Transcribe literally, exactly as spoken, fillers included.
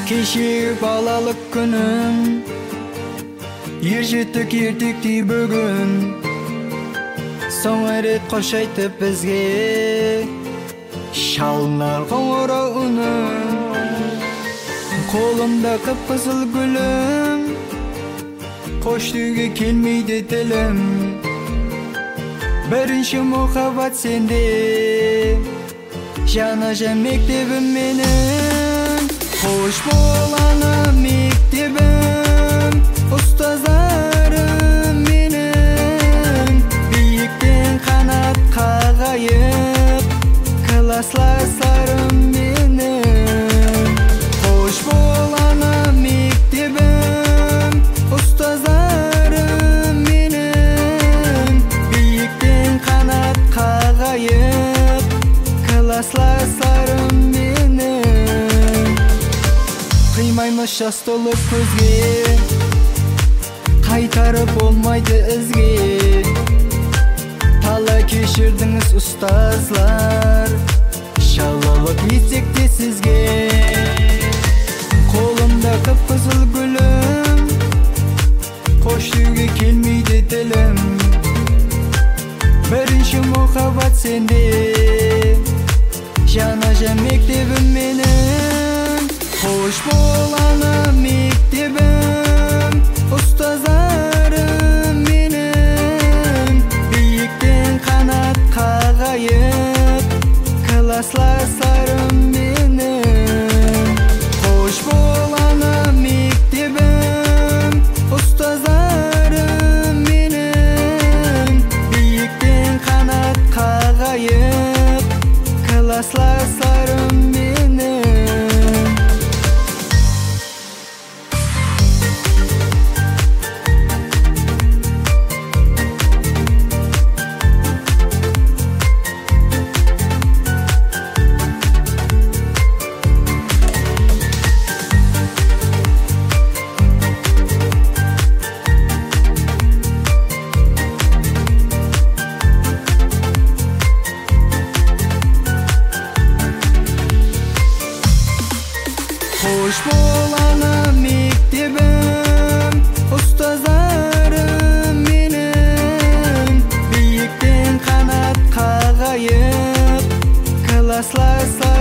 Кеше балалық күнім, ержетік ертектей бүгін. Соңғы рет қош айтып бізге, шалынар қоңырау үнім. Қолымда қып-қызыл гүлім, қош деуге келмейді тілім. Бірінші мұхаббат сенде, жана-жан мектебім менің. Қош боланы мектебім, ұстаздарым менің. Биіктен қанат қағайып, классластарым менің. Қош боланы мектебім, ұстаздарым менің. Биіктен қанат қағайып, классластарым менің. Қимаймыз жас толып көзге, қайтарып болмайды ізге. Талай кешірдіңіз ұстазлар, шалалық етсек те сізге. Қолымда қып-қызыл гүлім, қош деуге келмейді тілім. Бірінші мұхаббат сенде, жана-жан мектебім менің. Қош боланы мектебім, ұстаздарым менің. Биіктен қанат қағайып, классластарым менің. Қош боланы мектебім, ұстаздарым менің. Биіктен қанат қағайып, классластарым менің. Қош боланы мектебім, ұстаздарым менің. Биіктен қанат қағайып, классластарым